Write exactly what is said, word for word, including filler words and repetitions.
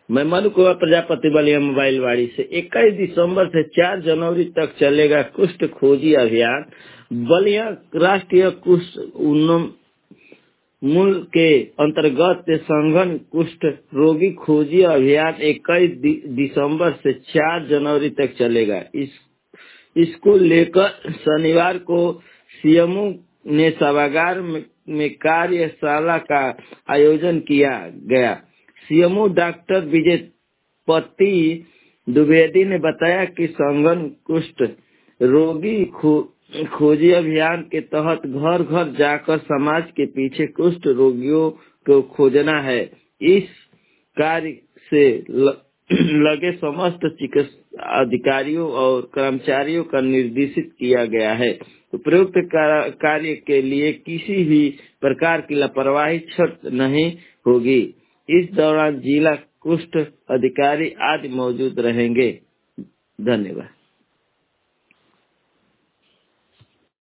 मैं मधु कुमार प्रजापति बलिया मोबाइल वाड़ी से इक्कीस दिसंबर से चार जनवरी तक चलेगा कुष्ठ खोजी अभियान। बलिया राष्ट्रीय कुष्ठ उन्मूलन के अंतर्गत संघन कुष्ठ रोगी खोजी अभियान इक्कीस दिसंबर से चार जनवरी तक चलेगा। इस इसको लेकर शनिवार को सीएमओ ने सभागार में, में कार्यशाला का आयोजन किया गया। सीएमओ डॉक्टर विजयपति द्विवेदी ने बताया कि संघन कुष्ठ रोगी खो, खोजी अभियान के तहत घर घर जाकर समाज के पीछे कुष्ठ रोगियों को खोजना है। इस कार्य से ल, लगे समस्त चिकित्सा अधिकारियों और कर्मचारियों का निर्देशित किया गया है। उपरोक्त कार्य के लिए किसी भी प्रकार की लापरवाही छूट नहीं होगी। इस दौरान जिला कुष्ठ अधिकारी आदि मौजूद रहेंगे। धन्यवाद।